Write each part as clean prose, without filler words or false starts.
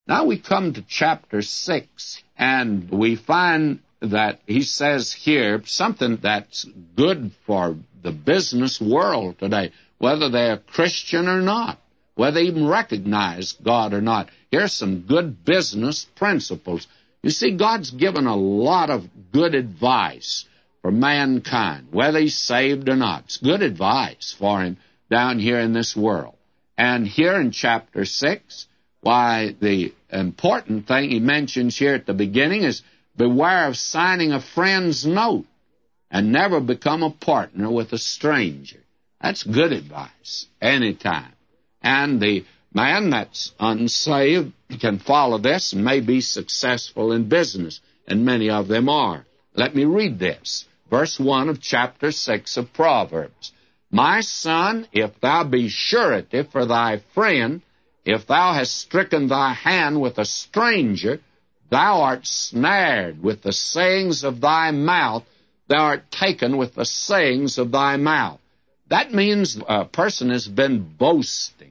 Now we come to chapter 6, and we find that he says here something that's good for the business world today, whether they're Christian or not, whether they even recognize God or not. Here's some good business principles. You see, God's given a lot of good advice for mankind, whether he's saved or not. It's good advice for him down here in this world. And here in chapter 6, why, the important thing he mentions here at the beginning is beware of signing a friend's note and never become a partner with a stranger. That's good advice anytime. And the man that's unsaved can follow this and may be successful in business, and many of them are. Let me read this. Verse 1 of chapter 6 of Proverbs. My son, if thou be surety for thy friend, if thou hast stricken thy hand with a stranger, thou art snared with the sayings of thy mouth, thou art taken with the sayings of thy mouth. That means a person has been boasting.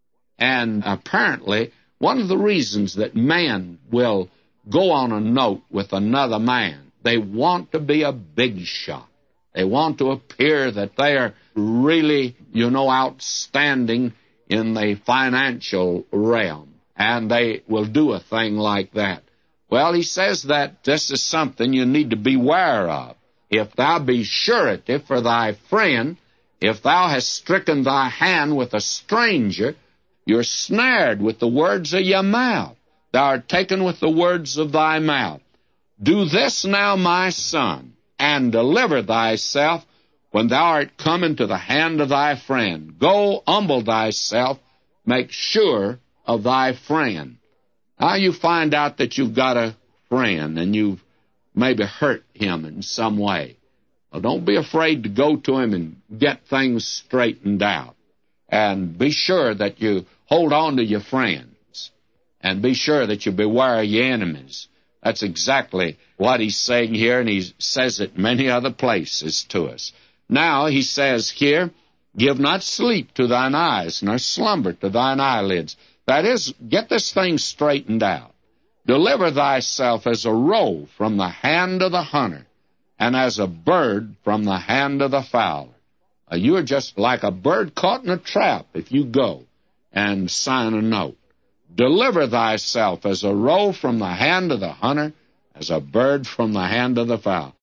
And apparently, one of the reasons that man will go on a note with another man, they want to be a big shot. They want to appear that they are really, outstanding in the financial realm. And they will do a thing like that. Well, he says that this is something you need to beware of. If thou be surety for thy friend, if thou hast stricken thy hand with a stranger, you're snared with the words of your mouth. Thou art taken with the words of thy mouth. Do this now, my son, and deliver thyself when thou art come into the hand of thy friend. Go, humble thyself, make sure of thy friend. Now you find out that you've got a friend and you've maybe hurt him in some way. Well, don't be afraid to go to him and get things straightened out. And be sure that you hold on to your friends. And be sure that you beware of your enemies. That's exactly what he's saying here, and he says it many other places to us. Now he says here, give not sleep to thine eyes, nor slumber to thine eyelids. That is, get this thing straightened out. Deliver thyself as a roe from the hand of the hunter, and as a bird from the hand of the fowler. You're just like a bird caught in a trap if you go and sign a note. Deliver thyself as a roe from the hand of the hunter, as a bird from the hand of the fowler.